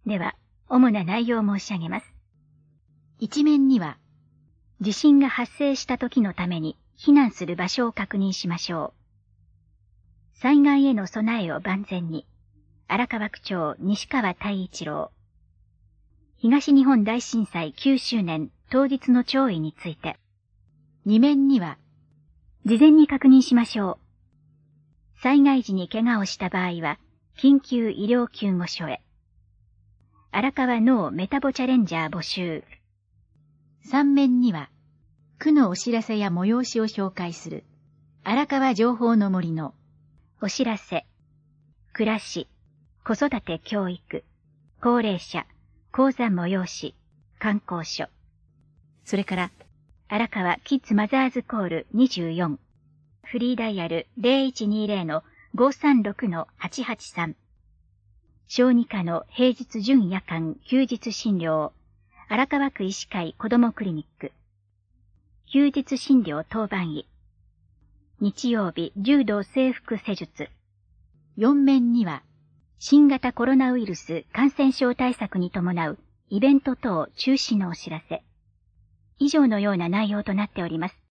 では、主な内容を申し上げます。一面には、地震が発生した時のために避難する場所を確認しましょう。災害への備えを万全に。荒川区長西川太一郎。東日本大震災9周年当日の潮位について。二面には、事前に確認しましょう。災害時に怪我をした場合は、緊急医療救護所へ。荒川脳メタボチャレンジャー募集。三面には、区のお知らせや催しを紹介する、荒川情報の森の、お知らせ、暮らし、子育て教育、高齢者、講座催し、観光所。それから、荒川キッズマザーズコール24。フリーダイヤル 0120-536-883。小児科の平日準夜間休日診療。荒川区医師会子どもクリニック。休日診療当番医。日曜日柔道整復施術。4面には、新型コロナウイルス感染症対策に伴うイベント等中止のお知らせ。以上のような内容となっております。